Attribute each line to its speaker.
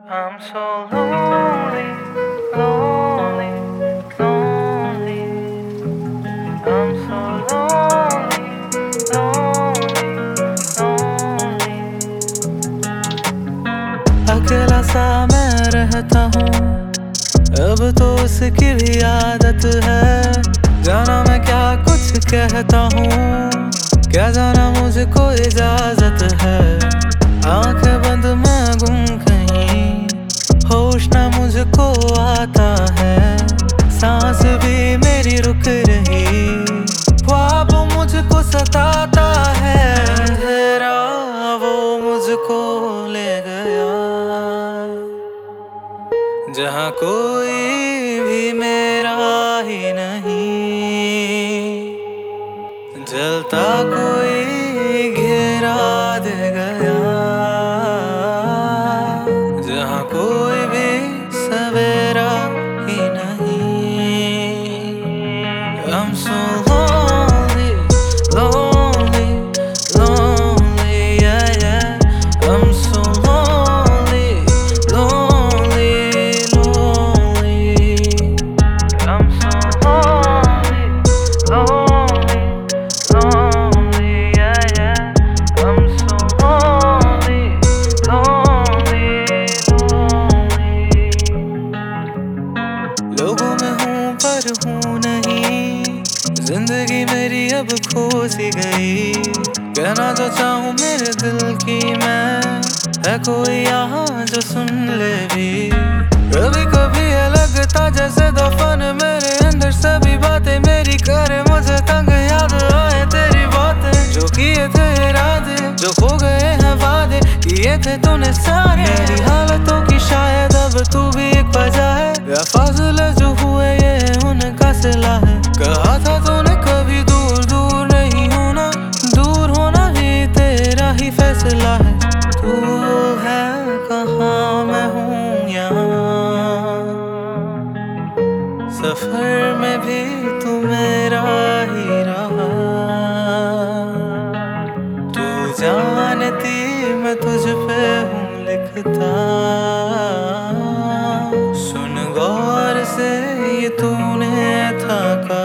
Speaker 1: I'm so lonely, lonely, lonely. I'm so lonely, lonely, lonely. अकेला सा मैं रहता हूँ, अब तो उसकी भी आदत है। जाना मैं क्या कुछ कहता हूँ, क्या जाना मुझको इजाजत है। आंखें बंद मैं गुम कहीं, होश न मुझको आता है। सांस भी मेरी रुक रही, ख्वाब मुझको सताता है। अंधेरा वो मुझको ले गया, जहाँ कोई भी मेरा ही नहीं। जलता कोई घेरा दे गया, जहाँ कोई भी सवेरा ही नहीं। I'm so lonely, lonely, lonely, yeah, yeah. I'm so lonely, lonely, lonely. I'm so lonely, lonely, lonely, yeah, yeah. I'm so lonely, lonely, lonely. लोगों में हूँ पर हूँ नहीं, जिंदगी मेरी अब खो सी गई। कहना जो चाहूँ मेरे दिल की मैं, है कोई यहाँ जो सुन ले भी। कभी कभी ये लगता जैसे दफन मेरे अंदर सभी बातें मेरी करे मुझे तंग। याद आए तेरी बातें, जो किए थे इरादे, जो खो गए हैं वादे, किए थे तूने सारे। मेरी हालतों की शायद अब तू भी एक वजह है, या फासले जो हुए ये उनका सिला है। कहा था तूने कभी दूर दूर नहीं होना, दूर होना ही तेरा ही फैसला है। तू है कहाँ मैं हूँ यहाँ, सफर में भी तू मेरा ही रहा। तू जानती मैं तुझ पे हूँ लिखता, सुन गौर से ये तूने था कहा।